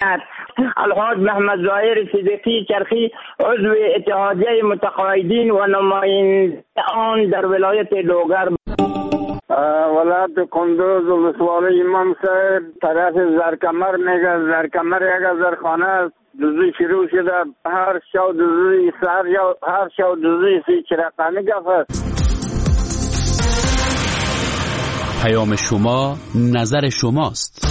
جمعیت الحاج محمد ظاهر صدیقی چرخی عضو اتحادیه متقاعدین و نماینده آن در ولایت لوگر. ولایت کندوز ولسوالی امام صاحب طرف زرکمر میگه. زرکمر یک زرخانه است، جزوی شروع شده هر شو جزوی سهر هر شو جزوی سی چرقانی گفت. پیام شما نظر شماست.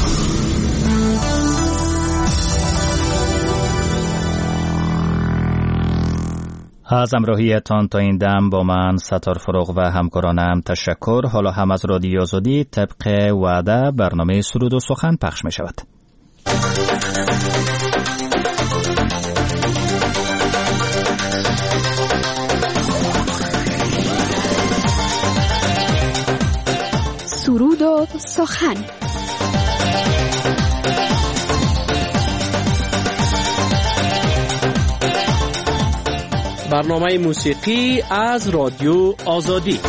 از همراهیتان تا این دم با من ستار فروغ و همکارانم تشکر. حالا هم از رادیو آزادی طبق وعده برنامه سرود و سخن پخش می شود. سرود و سخن. برنامه موسیقی از رادیو آزادی.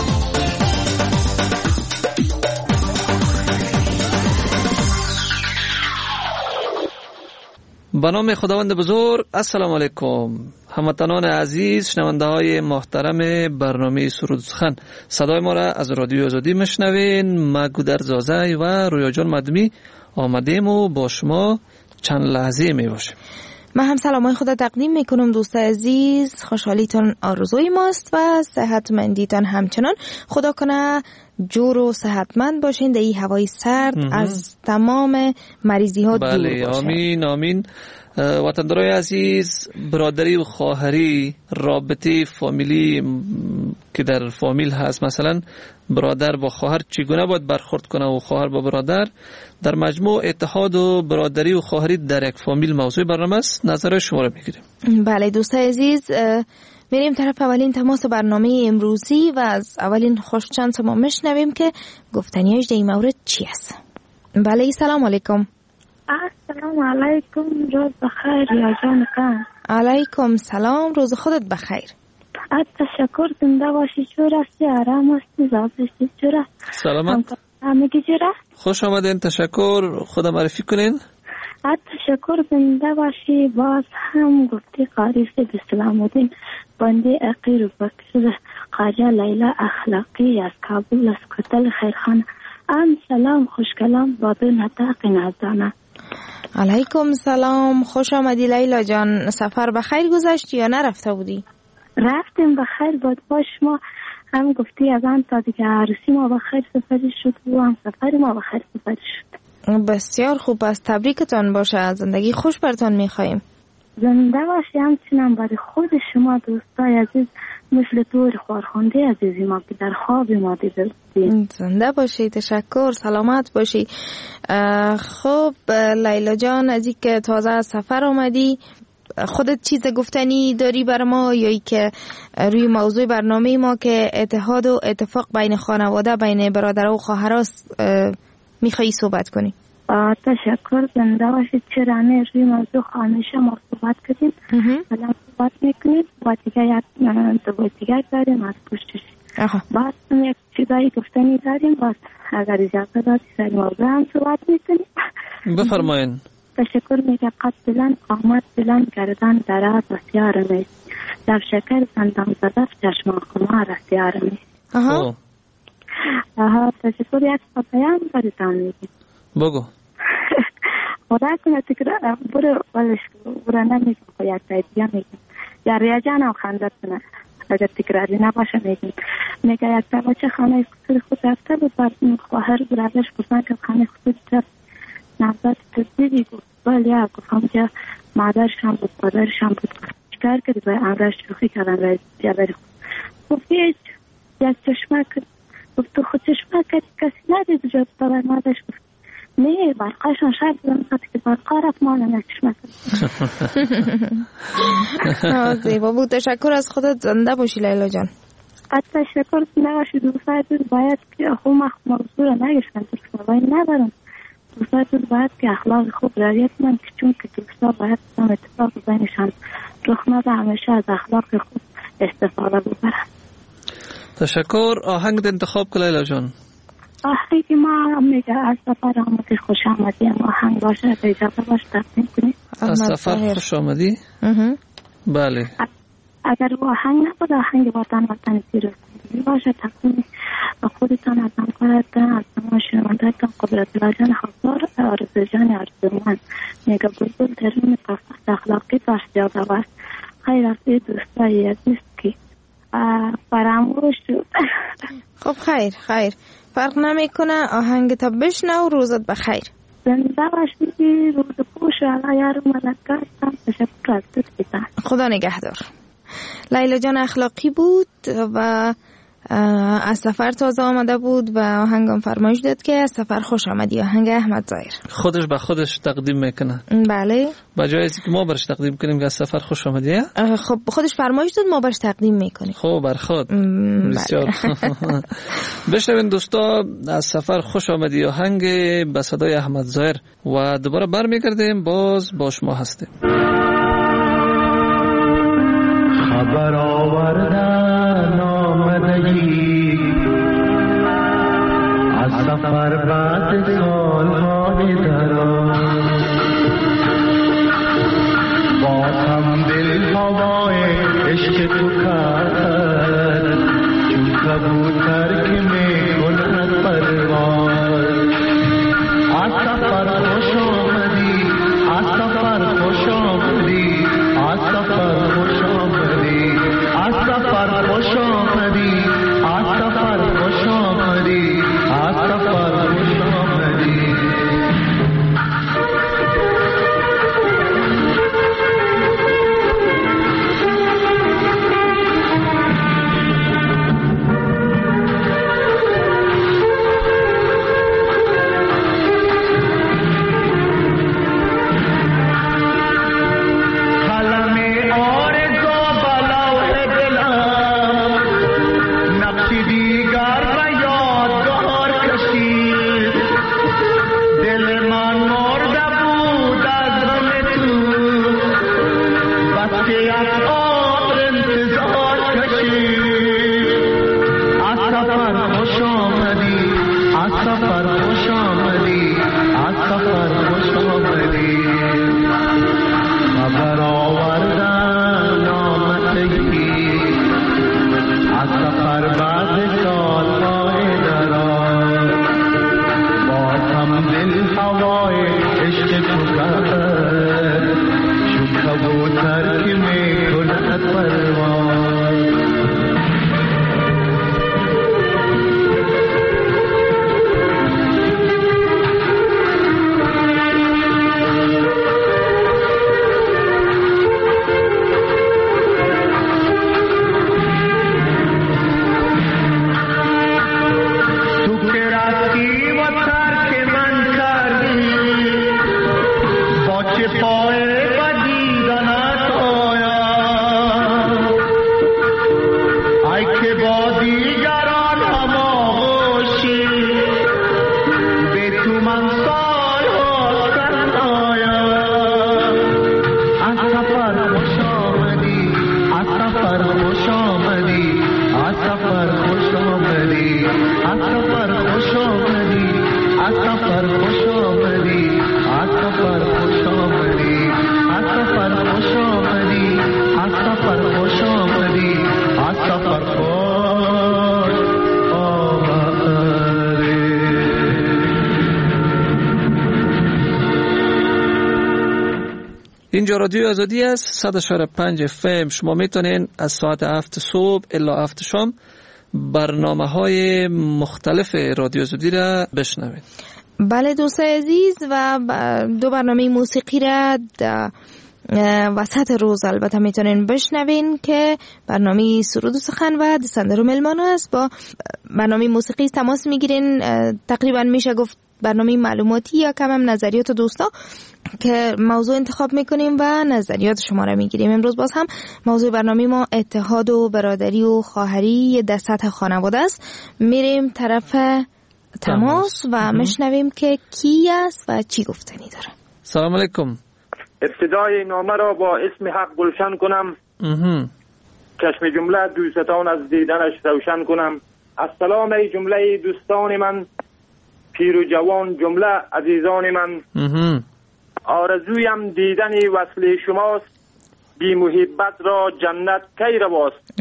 به نام خداوند بزرگ. السلام علیکم هموطنان عزیز، شنونده های محترم برنامه سرود سخن. صدای ما را از رادیو آزادی میشنوین. ما گودرز زازای و رویا جان مدمی آمدیم و با شما چند لحظه می باشیم. من هم سلامای خدا تقدیم میکنم دوست عزیز. خوشحالیتان آرزوی ماست و صحتمندیتان همچنان. خدا کنه جور و صحتمند باشین در این هوای سرد از تمام مریضی ها دور بله باشین. آمین آمین. وطندارای عزیز، برادری و خواهری، رابطه فامیلی که در فامیل هست، مثلا برادر با خواهر چگونه باید برخورد کنه و خواهر با برادر، در مجموع اتحاد و برادری و خواهری در یک فامیل موضوع برنامه است. نظر شما را میگیریم. بله دوست عزیز، میریم طرف اولین تماس برنامه امروزی و از اولین خوشچند ما میشنویم که گفتنیاش در این مورد چی است. بله سلام علیکم. السلام علیکم، روز بخیر یا جان کن. علیکم سلام، روز خودت بخیر. تشکر، زنده باشی. چور هستی؟ آرام هستی؟ زابستی؟ چور هستی؟ سلامت. همگی چور هست؟ خوش آمدین. تشکر. خدا معرفی کنین. تشکر، زنده باشی. باز هم گفتی قاری سید اسلام الدین بنده اقیر و بکر خواجه لیلا اخلاقی از کابل از کتل خیرخانه. سلام خوش کلام بابه نطاق نازدانه. علیکم سلام، خوش آمدی لیلا جان. سفر بخیر گذشتی یا نرفته بودی؟ رفتیم بخیر بود. باش ما هم گفتی از آن تا دیگه عروسی ما بخیر سفری شد و هم سفری ما بخیر سفری شد. بسیار خوب است، تبریکتان باشه. زندگی خوش برتان میخواییم. زنده باشی. همچنان برای خود شما دوستای عزیز مثل طور خورخونده عزیزی ما که در خواب ما دیدیم. زنده باشی. تشکر، سلامت باشی. خب لیلا جان، از این که تازه از سفر آمدی، خودت چیز گفتنی داری بر ما یا ای که روی موضوع برنامه ما که اتحاد و اتفاق بین خانواده بین برادرها و خواهراست میخوایی صحبت کنی؟ تشکر، زنده باشید. چرا نه، روی موضوع همیشه ما صحبت کردیم، الان صحبت میکنیم. با دیگه دیگر داریم از پشتش. باز یک چیزایی گفتنی داریم، باز اگر اجازه دادی سر موضوع هم صحبت میکنیم. بفرمایین. تشکر میگه قد بلند آمد بلند گردن دراز و سیار میست در شکر سندم زدف چشم خمار سیار میست. تشکر. یک پیام بریتان میگیم. بگو. خدا کنه تکرار برو نمیگم خو یک تایدیا میگیم یا ریاجان هم خندت کنه اگر تکراری نباشه میگیم. میگه یک تا بچه خانه خود رفته بود بعد خواهر برادرش پرسن که خانه خود رفت نبض تدیدی گفت بله گفتم که مادرش هم بود پدرش هم بود. چکار کردی باید امرش شوخی کردن و جبری خود گفت یک چشمه کرد. گفت تو خود چشمه کردی کسی ندید جد بابر مادرش گفت نه برقاشان شاید بودم خواهد که برقا رفت مالا نکشمه کرد. زیبا بود. تشکر از خودت. زنده باشی لیلا جان. تشکر. زنده باشی. دوستای باید که خود موضوع را نگشتن دوستای ندارم. دوستای باید که اخلاق خوب رعایت کنن چون که دوستا باید هم اتفاق بینشان رخ نده، همیشه از اخلاق خوب استفاده ببرن. تشکر. آهنگ انتخاب کن لیلا جان. آهنگی ما میگه از سفر آمدی خوش آمدی. آهنگ باشه اجازه باشه تقدیم کنید. از سفر خوش آمدی. بله. اگر آهنگ نبود، آهنگ وطن وطن پیروز باشه، تقدیم خودتان از همکارتان، از تمام شنوندگان، قدرت الله جان حضار، آرزو جان آرزومند میگه بلبل درون اخلاقی داشت یاد است. خیر از این دوستای عزیز که فراموش شد. خب خیر فرق نمیکنه، آهنگ تا بشنو. روزت بخیر. زنده باشی، روز خوش. الله یار ملکات. تشکر از دوستان. خدا نگهدار. لیلا جان اخلاقی بود و از سفر تازه آمده بود و آهنگم فرمایش داد که از سفر خوش آمدی. آهنگ احمد ظاهر خودش به خودش تقدیم میکنه. بله، با جای اینکه ما برش تقدیم کنیم که از سفر خوش آمدی. خب خودش فرمایش داد، ما برش تقدیم میکنیم. خب بر خود. بسیار. بشنوین دوستا، از سفر خوش آمدی آهنگ به صدای احمد ظاهر و دوباره برمیگردیم، باز با شما هستیم. خبر آوردن آمدگی از سفر بعد سالهای دراز، باز هم دل هوای عشق تو کرد چون کبوتر که میکند پرواز. از سفر خوش آمدی، از سفر خوش آمدی، از سفر خوش آمدی، از سفر خوش آمدی، از سفر خوش آمدی، از سفر خوش آمدی. اینجا رادیو آزادی است، 100.5 FM. شما میتونین از ساعت 7 صبح الا 7 شام برنامه‌های مختلف رادیو آزادی را بشنوید. بله دوستان عزیز، و دو برنامه موسیقی را وسط روز البته میتونین بشنوین که برنامه سرود و سخن و دستندر و ملمانو است. با برنامه موسیقی تماس میگیرین، تقریبا میشه گفت برنامه معلوماتی یا کم هم نظریات دوستا که موضوع انتخاب میکنیم و نظریات شما را میگیریم. امروز باز هم موضوع برنامه ما اتحاد و برادری و خواهری در سطح خانواده است. میریم طرف تماس و میشنویم که کی است و چی گفتنی داره. سلام علیکم. ابتدای نامه را با اسم حق گلشن کنم. چشم جمله دوستان از دیدنش روشن کنم. السلام ای جمله دوستان من، پیر و جوان جمله عزیزان من. آرزویم دیدن وصل شماست، بی محبت را جنت کی رواست.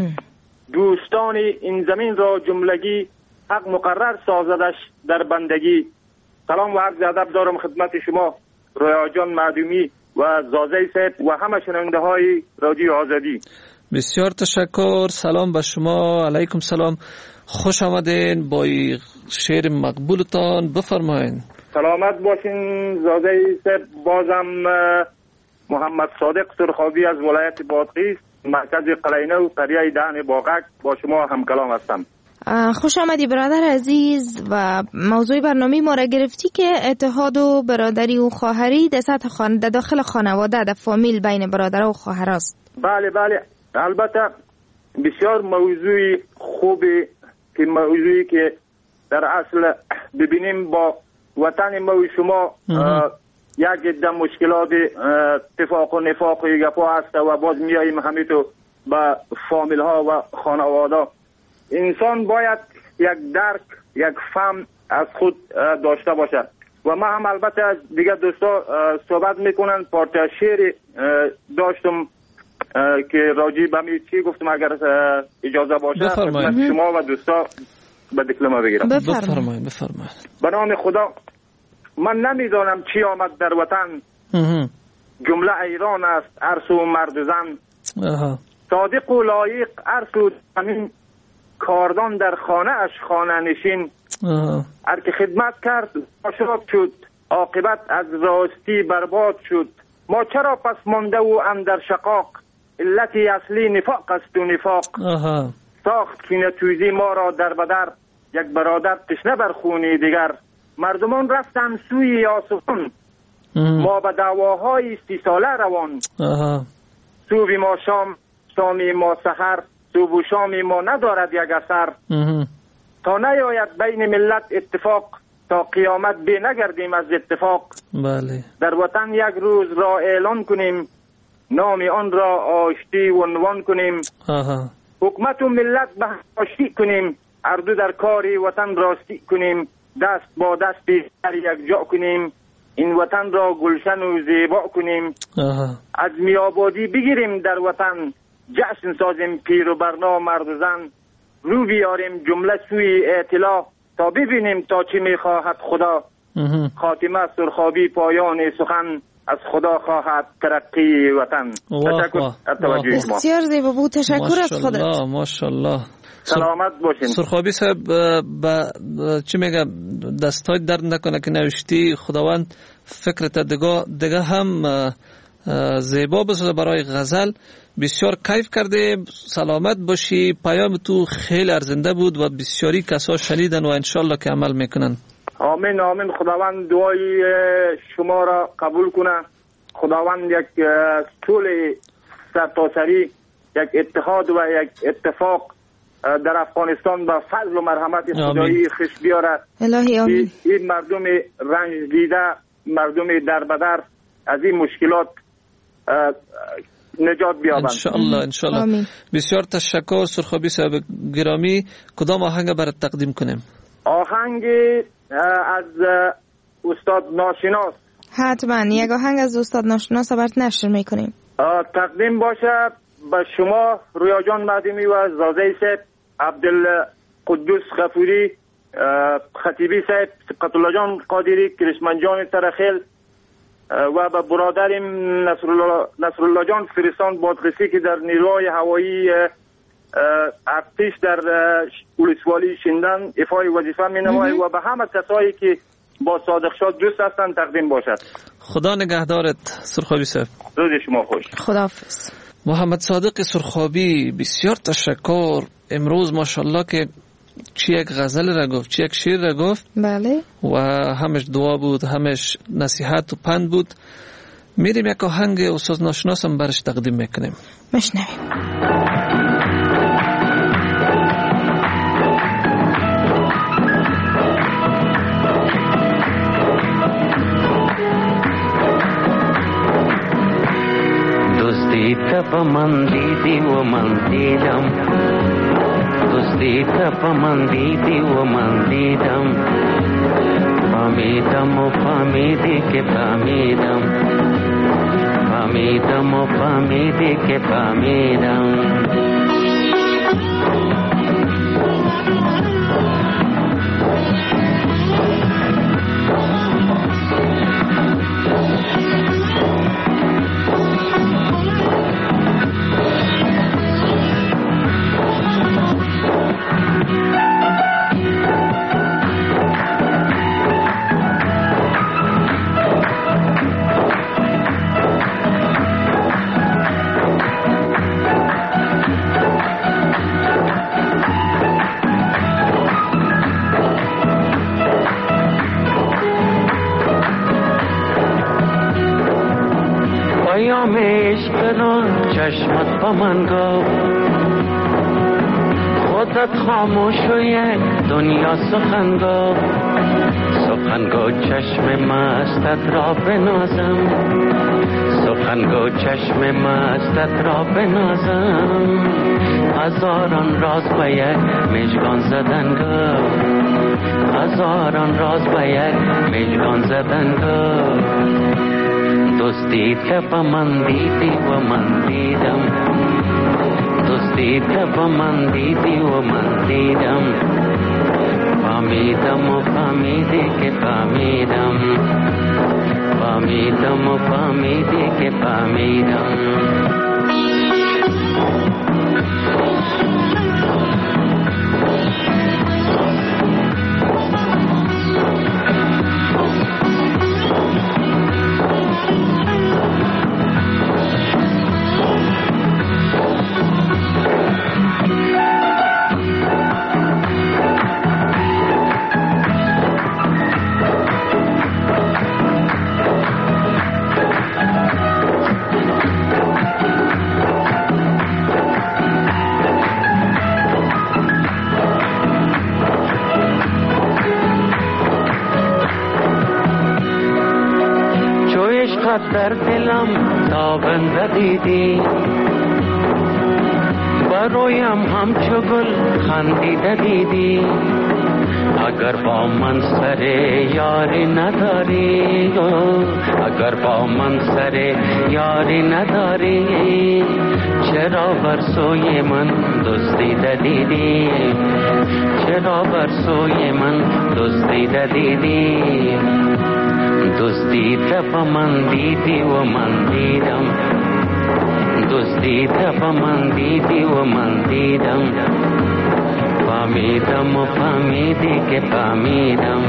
دوستان این زمین را جملگی، حق مقرر سازدش در بندگی. سلام و عرض ادب دارم خدمت شما رویا جان معدومی و زازه صاحب و همه شنونده های رادیو آزادی. بسیار تشکر. سلام به شما. علیکم سلام. خوش آمدین با شعر مقبولتان. بفرمایین. سلامت باشین زازه صاحب. بازم محمد صادق سرخابی از ولایت بادغیس، مرکز قلینه و قریه دهن باغک با شما هم کلام هستم. خوش آمدی برادر عزیز. و موضوع برنامه ما را گرفتی که اتحاد و برادری و خواهری در سطح داخل خانواده، در فامیل بین برادر و خواهر است. بله البته بسیار موضوع خوبی که موضوعی که در اصل ببینیم با وطن ما و شما یک عده مشکلات اتفاق و نفاق و گپا هست و باز میاییم همین تو به فامیل ها و خانواده. انسان باید یک درک، یک فهم از خود داشته باشد. و ما هم البته از دیگه دوستا صحبت میکنن. پارت شعر داشتم که راجی به می چی گفتم، اگر اجازه باشه خدمت شما و دوستا به دکلمه بگیرم. بفرمایید. به نام خدا. من نمیدانم چی آمد در وطن، جمله ایران است عرص و مرد و زن. صادق و لایق عرص و زمین، کاردان در خانه اش خانه نشین. هر که خدمت کرد آشراب شد، عاقبت از راستی برباد شد. ما چرا پس مانده و اندر شقاق، علتی اصلی نفاق است و نفاق. ساخت کینه توزی ما را در بدر، یک برادر تشنه بر خونی دیگر. مردمان رفتن سوی آسمان، ما به دعواهای 30 ساله روان. صبح ما شام، شامی ما سحر، صبح و شامی ما ندارد یک اثر. تا نیاید بین ملت اتفاق، تا قیامت بی نگردیم از اتفاق. بله. در وطن یک روز را اعلان کنیم، نام آن را آشتی و عنوان کنیم. حکومت و ملت به آشتی کنیم، هر دو در کاری وطن راستی کنیم. دست با دست در یک جا کنیم، این وطن را گلشن و زیبا کنیم. از میابادی بگیریم در وطن، جشن سازیم پیر و برنا مرد و زن. رو بیاریم جمله سوی اطلاع، تا ببینیم تا چی میخواهد خدا. خاتمه سرخابی پایان سخن، از خدا خواهد ترقی وطن. تشکر از توجه شما. بسیار زیبا بود. تشکر از خودت. ماشاءالله. سلامت باشین. سرخابی صاحب چی میگه، دستای درد نکنه که نوشتی. خداوند فکرت دیگه هم زیبا بسازه برای غزل. بسیار کیف کرده. سلامت باشی. پیام تو خیلی ارزنده بود و بسیاری کسا شنیدن و انشالله که عمل میکنن. آمین. خداوند دعای شما را قبول کنه. خداوند یک طول سرتاسری، یک اتحاد و یک اتفاق در افغانستان با فضل و مرحمت خدایی خوش بیاره. الهی آمین. این مردم رنج دیده، مردم دربدر از این مشکلات نجات بیابند انشالله. بسیار تشکر سرخابی صاحب گرامی. کدام آهنگ برات تقدیم کنیم؟ آهنگ از استاد ناشناس. حتما یک آهنگ از استاد ناشناس برات نشر میکنیم. تقدیم باشه به شما رویا جان معدومی و زازه صاحب، عبدالقدوس غفوری، خطیبی صاحب، صبغت الله جان قادری، کرشمن جان ترخیل و به برادرم نصرالله جان فریسان بادغیسی که در نیروهای هوایی ارتش در ولسوالی شندن افای وظیفه می نماید و به همه کسایی که با صادق شاد دوست هستند تقدیم باشد. خدا نگهدارت سرخابی صاحب. روز شما خوش. خداحافظ. محمد صادق سرخابی، بسیار تشکر. امروز ماشاءالله که چی یک غزل را گفت، چی یک شعر را گفت. بله. و همش دعا بود، همش نصیحت و پند بود. میریم یک آهنگ استاد ناشناس هم برش تقدیم میکنیم. مشنویم. تپ من دیدی و من دیدم، دوستی تپ من دیدی و من دیدم. با فهمیدم و فهمیدی که فهمیدم فهمیدم و فهمیدی که فهمیدم پیام عشق را چشمت با من گفت خودت خاموش و یک دنیا سخن گفت سخن گو چشم مستت را بنازم سخن گو چشم مستت را بنازم هزاران راز به یک مژگان زدن گفت هزاران راز به یک مژگان زدن گفت دوستی با من دیدی و من دیدم دوستی با من دیدی و من دیدم فهمیدم و فهمیدی که فهمیدم فهمیدم و فهمیدی که فهمیدم در دلم تابنده دیدی برویم همچو گل خندیده دیدی اگر با من سر یاری نداری اگر با من سر یاری نداری چرا بر سوی من دزدیده دیدی چرا بر سوی من دزدیده دیدی دزدیده با من دیدی و من دیدم دزدیده با من دیدی و من دیدم فهمیدم و فهمیدی که فهمیدم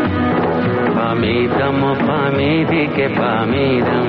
فهمیدم و فهمیدی که فهمیدم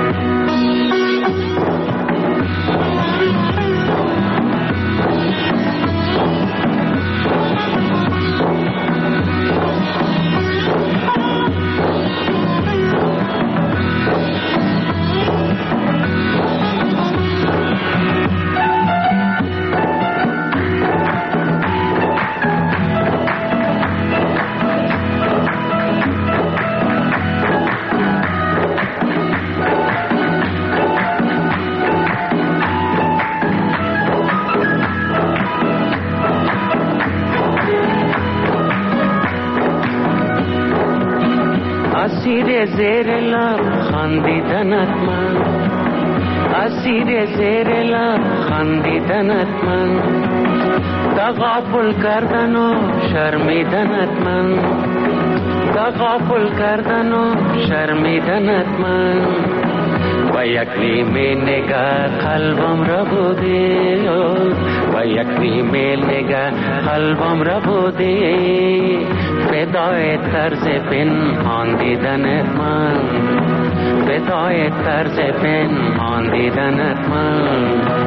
اسیر زیر لب خندیدنت من اسیر زیر لب خندیدنت من تغافل کردن و شرمیدنت من تغافل کردن و شرمیدنت من و یک نیمه نگاه قلبم را بودی و یک نیمه نگاه قلبم را بودی فدای طرز پنهان دیدنت من فدای طرز پنهان دیدنت من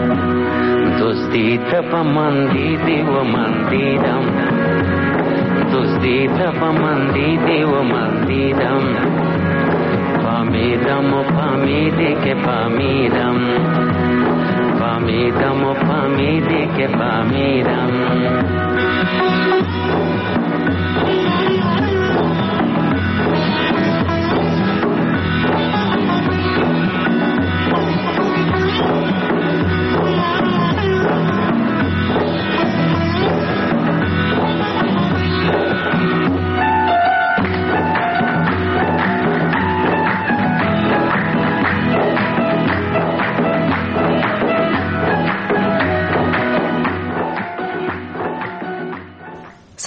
دزدیده با من دیدی و من دیدم دزدیده با من دیدی و من دیدم فهمیدم و فهمیدی که فهمیدم فهمیدم و فهمیدی که فهمیدم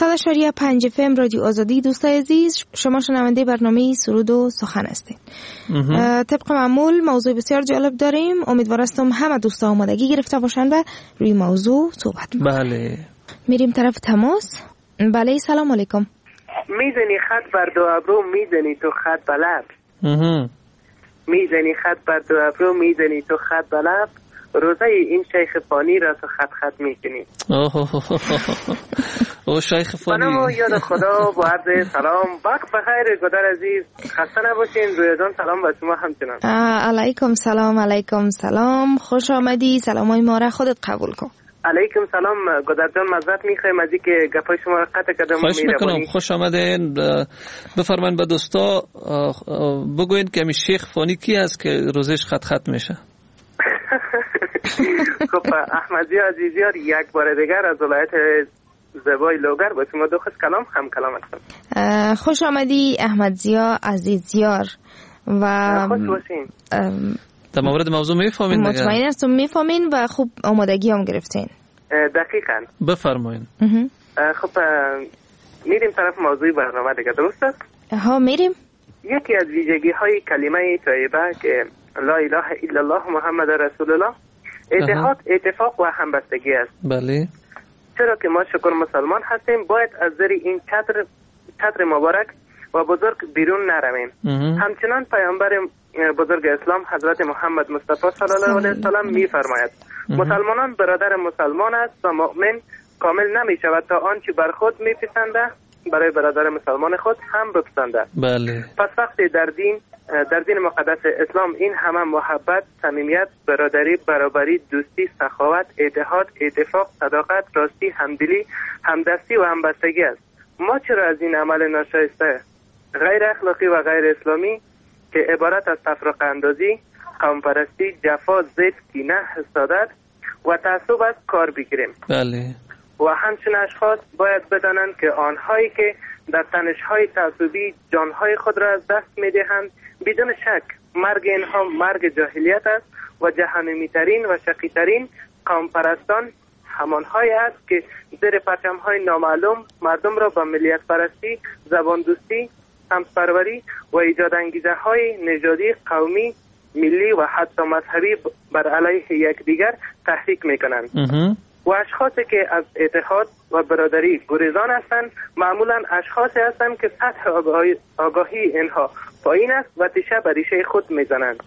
100.5 FM رادیو آزادی. دوستای عزیز، شما شنونده برنامه سرود و سخن هستید. طبق معمول موضوع بسیار جالب داریم. امیدوارم همه دوستا آمادگی گرفته باشند و روی موضوع صحبت کنیم. بله. میریم طرف تماس. بله، سلام علیکم. میزنی خط بر دو ابرو، میزنی تو خط بلب. میزنی خط بر دو ابرو، میزنی تو خط بلب. روزه این شیخ فانی را تو خط خط میکنی. او شیخ فانی. منم یاد خدا با عرض سلام. وقت بخیر گدر عزیز، خسته نباشین. رویا جان سلام به شما همچنان. علیکم سلام. علیکم سلام، خوش آمدی. سلامای ما را خودت قبول کن. علیکم سلام گدر جان، معذرت میخوایم از اینکه گپای شما را قطع کردم. خواهش میکنم، خوش آمدین. بفرمایید به دوستا بگوین که می شیخ فانی کی است که روزش خط خط میشه. خب احمدی عزیزیار، یک بار دیگر از ولایت زبای لوگر با شما دو خود کلام هم کلام هستم. خوش آمدی احمد زیا عزیزیار و خوش باشین. در مورد موضوع میفهمین؟ مطمئن هستم میفهمین و خوب آمادگی هم گرفتین. دقیقاً. بفرمایین. خب میریم طرف موضوع برنامه دیگه، درست است؟ ها میریم. یکی از ویژگی های کلمه طیبه که لا اله الا الله محمد رسول الله اتحاد، اتفاق و همبستگی است. بله. چرا که ما شکر مسلمان هستیم، باید از زیر این چتر مبارک و بزرگ بیرون نرویم. همچنان پیامبر بزرگ اسلام حضرت محمد مصطفی صلی الله علیه و سلم می‌فرماید مسلمانان برادر مسلمان است و مؤمن کامل نمی‌شود تا آنچه بر خود می‌پسنده برای برادر مسلمان خود هم بپسنده. بله. پس وقتی در دین مقدس اسلام این همه محبت، صمیمیت، برادری، برابری، دوستی، سخاوت، اتحاد، اتفاق، صداقت، راستی، همدلی، همدستی و همبستگی است، ما چرا از این عمل ناشایسته، غیر اخلاقی و غیر اسلامی که عبارت از تفرقه اندازی، قوم پرستی، جفا، ضد، کینه، حسادت و تعصب است کار بگیریم؟ بله. و همچنین اشخاص باید بدانند که آنهایی که در تنش‌های تعصبی جانهای خود را از دست می‌دهند، بدون شک مرگ اینها مرگ جاهلیت است و جهنمی‌ترین و شقی‌ترین قوم پرستان همانهایی است که زیر پرچم‌های نامعلوم مردم را با ملیت پرستی، زبان دوستی، سمت‌پروری و ایجاد انگیزه‌های نژادی، قومی، ملی و حتی مذهبی بر علیه یکدیگر تحریک می‌کنند. و اشخاصی که از اتحاد و برادری گریزان هستند معمولا اشخاصی هستند که سطح آگاهی اینها پایین است و تیشه به ریشه خود میزنند.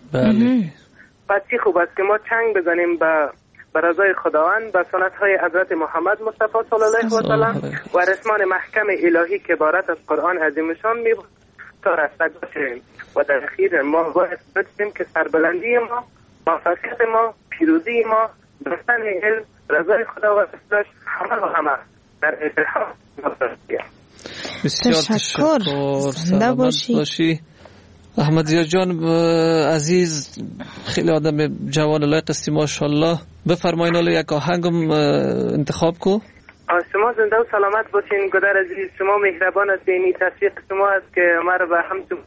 پس چی خوب است که ما چنگ بزنیم به رضای خداوند، به سنت های حضرت محمد مصطفی صلی الله علیه و سلم و رسمان محکم الهی که عبارت از قرآن عظیمشان می تا رستگار شویم. و در اخیر ما باید بدونیم که سربلندی ما، موفقیت ما، پیروزی ما، داشتن علم، رضای خدا و رسولش همه و همه در اتحاد مستقیم. بسیار تشکر. زنده باشی احمد زیا جان عزیز، خیلی آدم جوان لایق هستی ماشاءالله. بفرمایین حالا یک آهنگم انتخاب کو. شما زنده و سلامت باشین گدر عزیز، شما مهربان هستین. تشویق شما است که ما را به همچون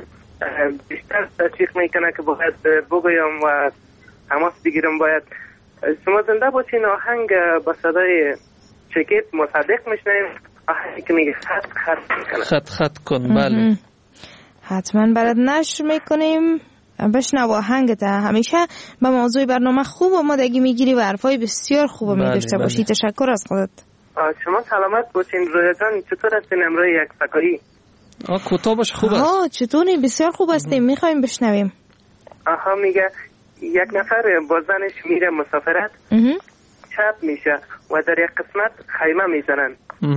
بیشتر تشویق میکنه که باید بگویم و تماس بگیرم. باید شما زنده باشین. آهنگ با صدای شکیب مصدق میشنیم، آهنگی که میگه خط خط کن. بله حتما برات نشر میکنیم. بشنو آهنگت. همیشه به موضوع برنامه خوب آمادگی میگیری و حرفای بسیار خوب می‌داشته باشی. تشکر از خودت. شما سلامت باشین. رویا جان چطور هستین؟ امروز یک سکایی کوتاه باش. خوب است. چطوری؟ بسیار خوب هستیم. میخوایم بشنویم. میگه یک نفر با زنش میره مسافرت، شب میشه و در یک قسمت خیمه میزنن.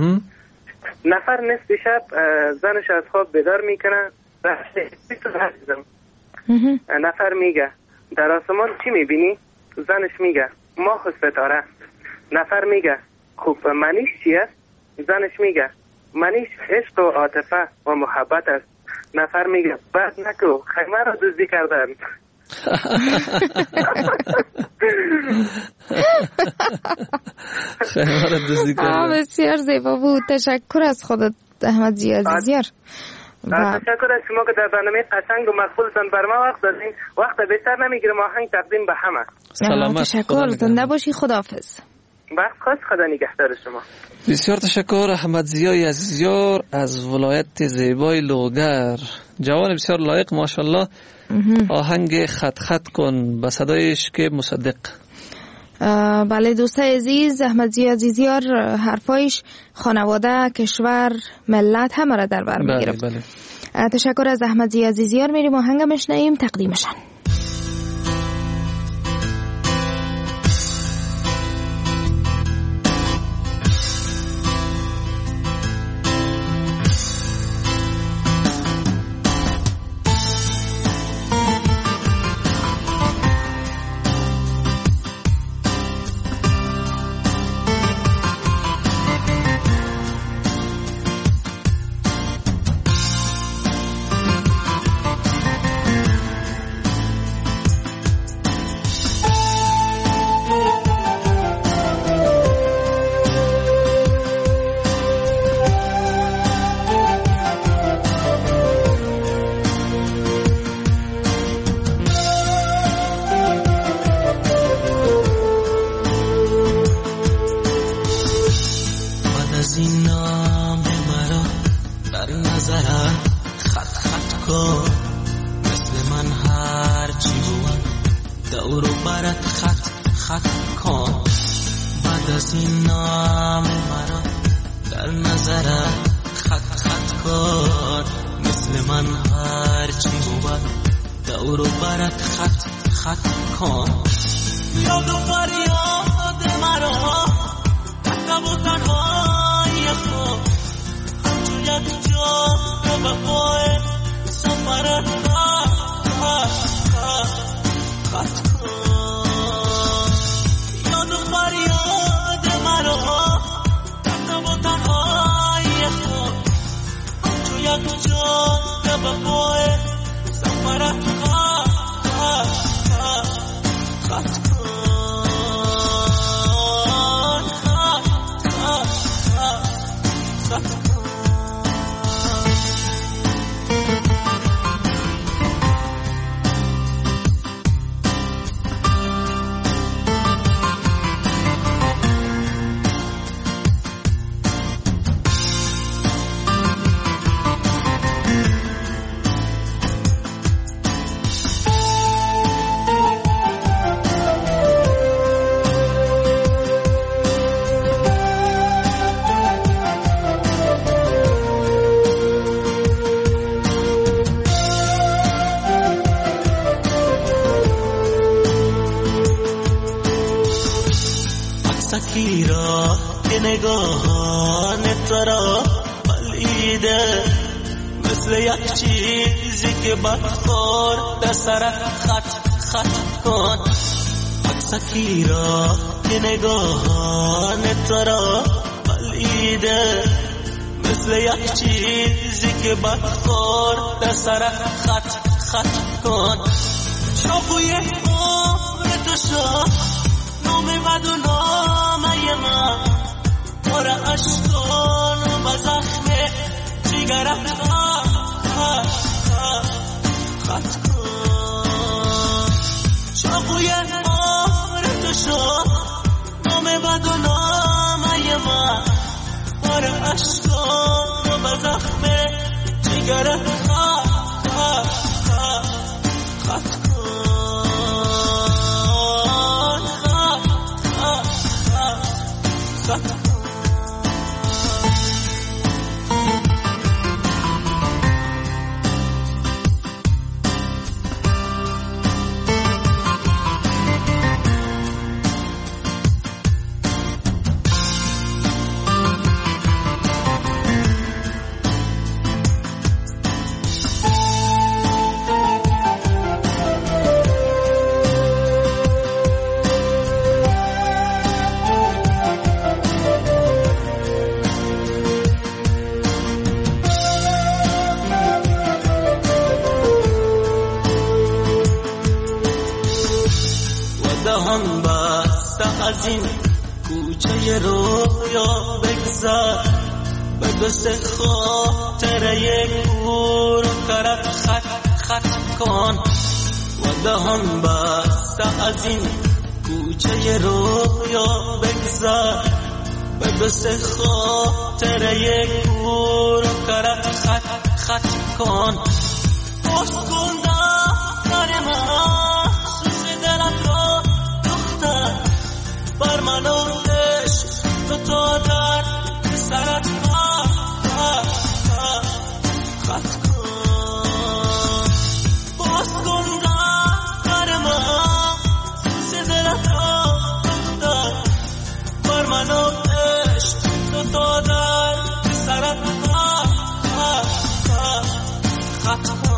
نفر نصف شب زنش از خواب بیدار میکنه، نفر میگه در آسمان چی میبینی؟ زنش میگه ماه و ستاره. نفر میگه خوب منیش چیه؟ زنش میگه منیش عشق و عاطفه و محبت است. نفر میگه بد نکو، خیمه را دزدی کردن. بسیار زیبا بود. تشکر از خودت احمد زیا عزیزیار. تشکر از شما که در برنامه قشنگ و مقبولتان بر ما وقت دادین. وقت بیشتر نمیگیرم، آهنگ تقدیم به همه. تشکر. زنده باشی. خداحافظ. بس خواست خدا نگهدار شما. بسیار تشکر. احمد ضیای عزیزیار از ولایت زیبای لوگر، جوان بسیار لایق ماشاءالله. آهنگ خط خط کن به صدای که مصدق. بله دوستای عزیز، احمد ضیای عزیزیار حرفایش خانواده، کشور، ملت همه را در بر میگیره. بله. تشکر از احمد ضیای عزیزیار. میریم آهنگ میشنویم تقدیمشن. کوچه رویا بگذر به دست خاطره کور و کرد خط کن پست کن دفتر مخصوص دلت را دختر بر من و عشق تو تا در سرت خط کن پست کن دفتر مخصوص دلت را دختر بر من و عشق تو تا در سرت خط کن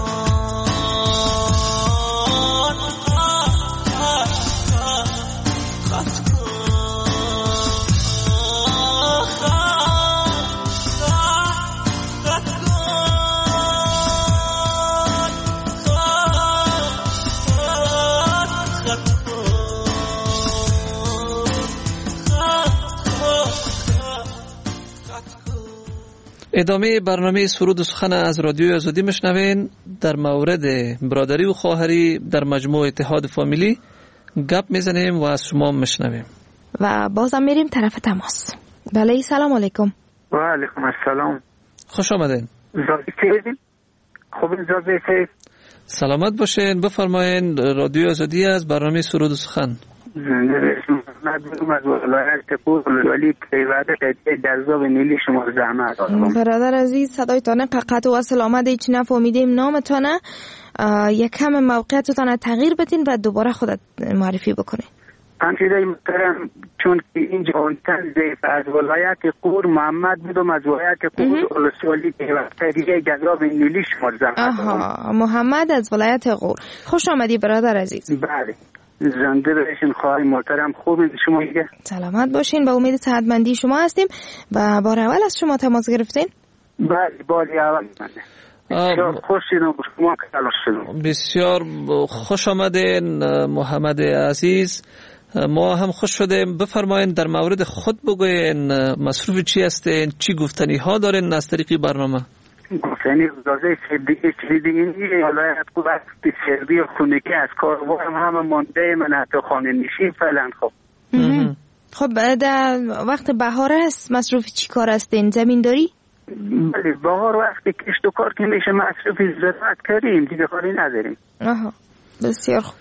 ادامه برنامه سرود و سخن از رادیوی آزادی مشنوین. در مورد برادری و خواهری در مجموع اتحاد فامیلی گپ میزنیم و از شما مشنویم و بازم میریم طرف تماس. بله سلام علیکم. و علیکم السلام. خوش آمدین. خوب زاده سلامت باشین. بفرمایین. رادیوی آزادی از برنامه سرود و سخن. برادر عزیز صدایتان قطع و وصل آمده هیچ نفهمیدیم نامتانه. یک کم موقعیتتان تغییر بدین و دوباره خودت معرفی بکنین. همچنین محترم چون که اینجا اونتن زیف از ولایت قور محمد بودم از ولایت قور اولسوالی دیوستریه گذراب نیلی شما زحمت. محمد از ولایت قور. خوش آمدی برادر عزیز. بله زنده باشین خواهی محترم. خوبین شما دیگه؟ سلامت باشین. با امید صحتمندی شما هستیم و بار اول از شما تماس گرفتین؟ بله باری اول منه. بسیار خوش شدم شما کلاش شدم. بسیار خوش آمدین محمد عزیز. ما هم خوش شدیم. بفرمایین در مورد خود بگوین مصروف چی هستین، چی گفتنی ها دارین از طریق برنامه؟ گفتنی روزای سردی ولایت کو وقتی سردی خونگی از کاروبارم همه مانده من حتی خانه نشین فعلا. خب در وقت بهار است مصروف چی کار هستین؟ زمین داری؟ بله بهار وقتی کشت و کار که میشه مصروف زراعت کردیم دیگه کاری نداریم. بسیار خوب.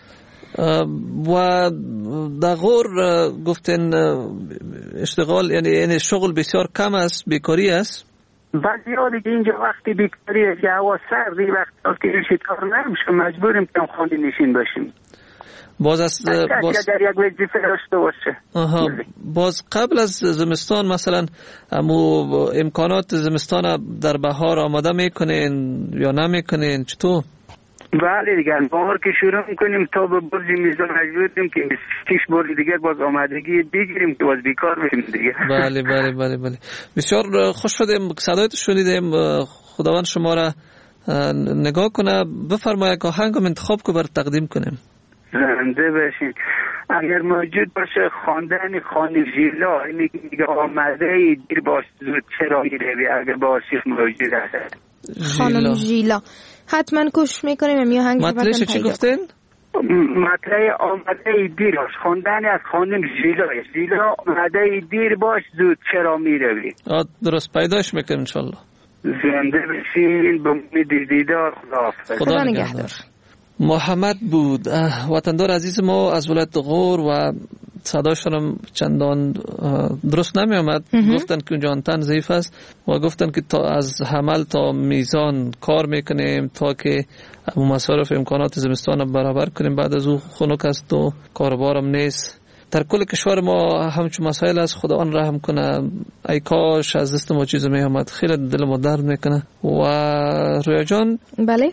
و در غور گفتن اشتغال یعنی شغل بسیار کم است، بیکاری است. بله دیگه اینجا وقتی بیکاری است که هوا سردی وقتی که هیچ کار نمیشه مجبوریم که خانه نشین باشیم. باز در یک وظیفه داشته باشه. باز قبل از زمستان مثلا امکانات زمستان در بهار آماده میکنین یا نمیکنین چطور؟ بله دیگه بهار که شروع میکنیم تا به برج میزان مجبوریم که 6 بار دیگه باز آمادگی بگیریم که باز بیکار بشیم دیگه. بله بسیار خوش شدیم صدایت شنیدیم. خداوند شما را نگاه کنه. بفرمایید آهنگ انتخاب کو بر تقدیم کنیم. زنده باشین. اگر موجود باشه خواندن خانم ژیلا اینی که آمده ای دیر باش زود چرا میروی اگر باشی موجود هست. خانم ژیلا حتما کوشش میکنیم می آهنگ مطلعش چی گفتین؟ مطلع آمده ای دیر باش خواندن از خانم ژیلا آمده ای دیر باش زود چرا میروی. درست پیداش میکنیم انشالله. زنده باشین. به امید دیدار. خدا نگهدار. محمد بود وطندار عزیز ما از ولایت غور و صداشون چندان درست نمی آمد. گفتن که اونجا آنتن ضعیف است و گفتن که تا از حمل تا میزان کار میکنیم تا که مصارف امکانات زمستان برابر کنیم. بعد از او خنک است و کاربارم نیست. در کل کشور ما همچون مسائل است. خدا آن رحم کنه. ای کاش از دست ما چیز می آمد. خیلی دل ما درد میکنه. و رویا جان بله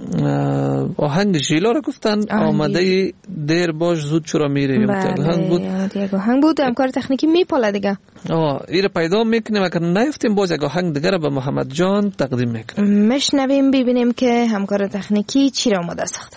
آهنگ ژیلا رو گفتن آماده دیر باش زود چرا میره. آهنگ بود همکار تکنیکی میپاله دیگه. این پیدا میکنیم. اگر نیفتیم باز یک آهنگ دیگر به محمد جان تقدیم میکنیم. مشنویم ببینیم که همکار تکنیکی چی را آماده ساخته.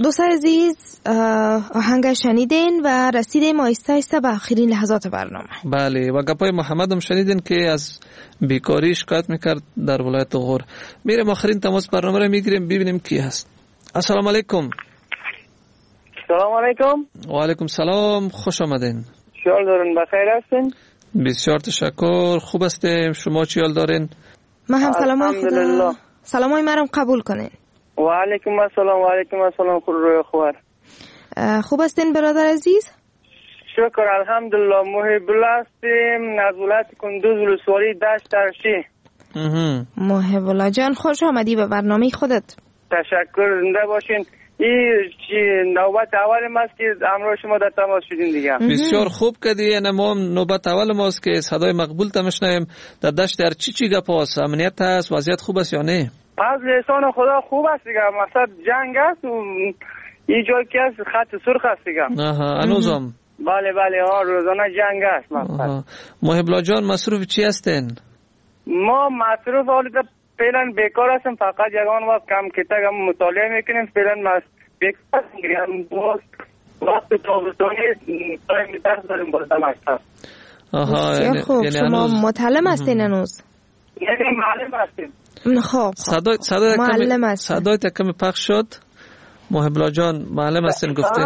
دوستان عزیز آهنگ شنیدین و رسیدیم آهسته آهسته به آخرین لحظات برنامه. بله و گپای محمد هم شنیدین که از بیکاری شکایت میکرد در ولایت غور. میریم آخرین تماس برنامه رو میگیریم ببینیم کی هست. السلام علیکم. سلام علیکم. و علیکم سلام، خوش آمدین. چی حال دارین؟ بخیر هستین؟ بسیار تشکر، خوب هستیم. شما چی حال دارین؟ ما هم سلام خدا. سلامای مرا قبول کنین. و علیکم السلام. و علیکم السلام. خوب خوب هستین برادر عزیز؟ شکر الحمدلله. محب الله هستیم از ولایت کندوز ولسوالی دشت ارشی. محب الله جان خوش آمدی به برنامه خودت. تشکر، زنده باشین. این نوبت اول ماست که امروز شما در تماس شدین دیگه. بسیار خوب کردی. یعنی ما نوبت اول ماست که صدای مقبول تمشنیم. در دشت ارچی چی گپ است؟ امنیت هست؟ وضعیت خوب است یا نه؟ از لسان خدا خوب است دیگه. مثلا جنگ است و این جای که است خط سرخ است دیگه. هنوزم؟ بله روزانه جنگ است. مثلا محب الله جان مصروف چی هستین؟ ما مصروف حالی فعلا بیکار هستم. فقط یگان وقت کم کتاب مطالعه میکنیم. فعلا بیکار هستیم. وقت تابستانی درس داریم بازم هستم. بسیار خوب. شما متعلم هستین هنوز؟ یعنی معلم هستیم. خب صدای کمی پخش شد. محب الله جان معلم هستین گفتین؟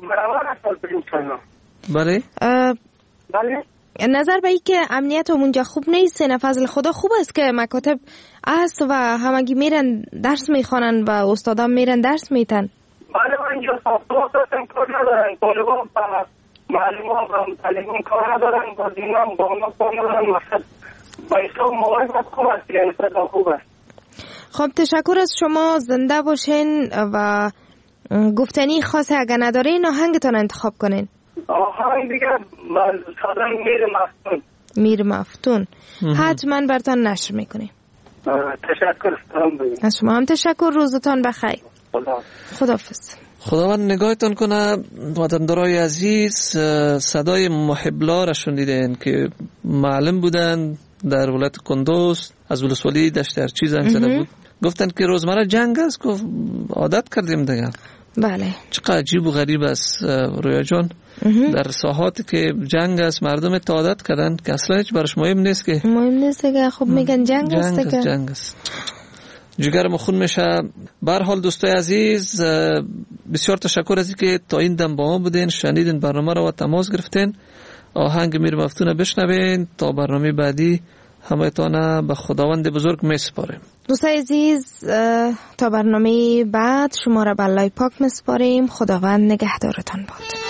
بله؟ بله؟ نظر به ای که امنیت اونجا خوب نیست، نه فضل خدا خوب است که مکاتب است و همگی میرن درس میخوانن و استادان میرن درس میتن. بله اینجا ساختمان هستن کار ندارن. طالبان و معلمان و متعلمان کار ندارن. با دیمان با اونا کار ندارن. مثلا با اسلام مواقع خوب است. یعنی صدا خوب است. خب تشکر از شما، زنده باشین و گفتنی خاص اگر ندارین آهنگتان انتخاب کنین. آهنگ دیگه سادن میر مفتون حتما برتان نشر میکنیم. تشکر. از شما هم تشکر. روزتان بخیر. خداحافظ. خداوند نگاهتان کنه. وطندارای عزیز، صدای محب الله را شنیدین که معلم بودن در ولایت کندوز، از ولسوالی دشت ارچی زنگ زده بود. گفتن که روزمره جنگ است. گفت عادت کردیم دیگه. بله. چقدر عجیب و غریب است رویا جان. در ساحاتی که جنگ است مردم عادت کردن که اصلا هیچ برش مهم نیست که مهم نیست که خب میگن جنگ است. جنگ است. جگرم خون میشه. به هر حال دوستای عزیز، بسیار تشکر از اینکه تا این دم با ما بودین، شنیدین برنامه رو و تماس گرفتین. آهنگ میر مفتون بشنوین. تا برنامه بعدی همتان به خداوند بزرگ میسپاریم. دوستای عزیز، تا برنامه بعد شما را به الله پاک میسپاریم. خداوند نگهدارتان باد.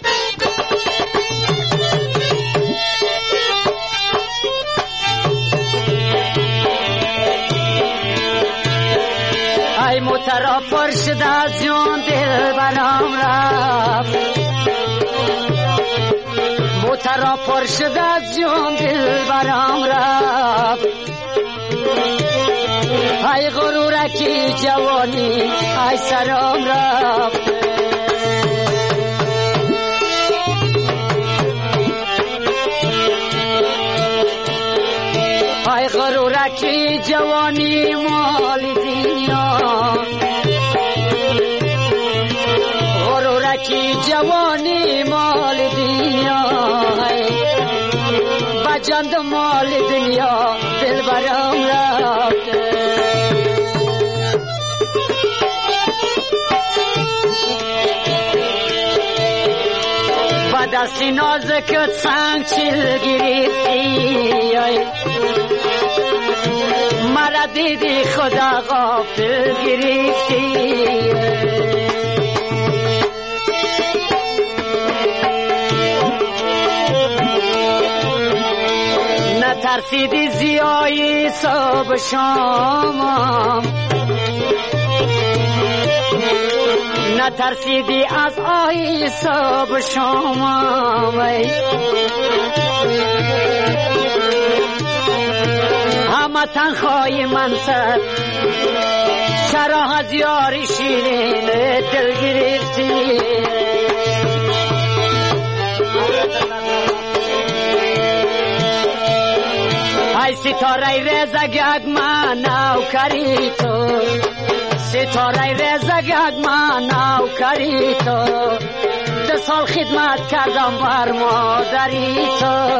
ای مترا پرشد از جون دل برام رفت، مترا پرشد از جون دل برام رفت. ای غرورکی جوانی ای سرام رفت. ای غرورکی جوانی مال دنیا، غرورکی جوانی مال دنیا، بجند مال دنیا دل برام رفت. با دستی نازکت سنگ چیل گریفتی، مرا دیدی خدا غافل گریفتی. نترسیدی زیایی صبح شامم، نترسیدی از آی صبح شامم. همه تنخوای من سر چرا از یاری شیرین دل گرفتی. ای ستاره رزگگ من نوکری تو، ستاره رزگک من نوکری تو 2 سال خدمت کردم بر مادری تو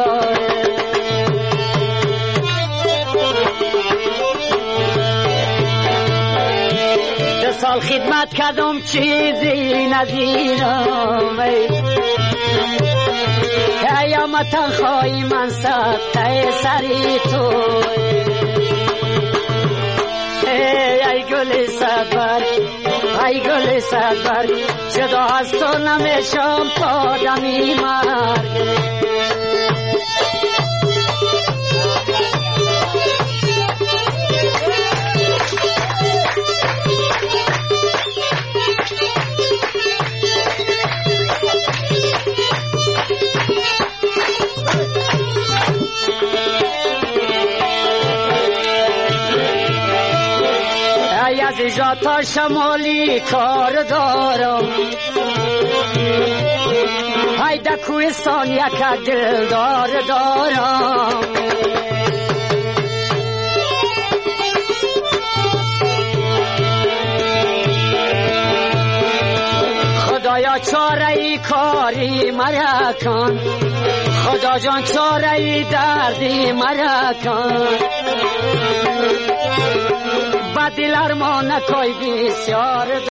2 سال خدمت کردم چیزی ندیدم قیامت خواهی من سبته سری تو ای گل صبر ای گل صبر جدا از تو نمیشم تا دمی مرگ از اینجا تا شمالی کار دارم های در کوهستان یک دلدار دارم خدایا چاره ای کاری مرا کن خدا جان چاره ای دردی مرا کن با دل ارمان کوی بسیار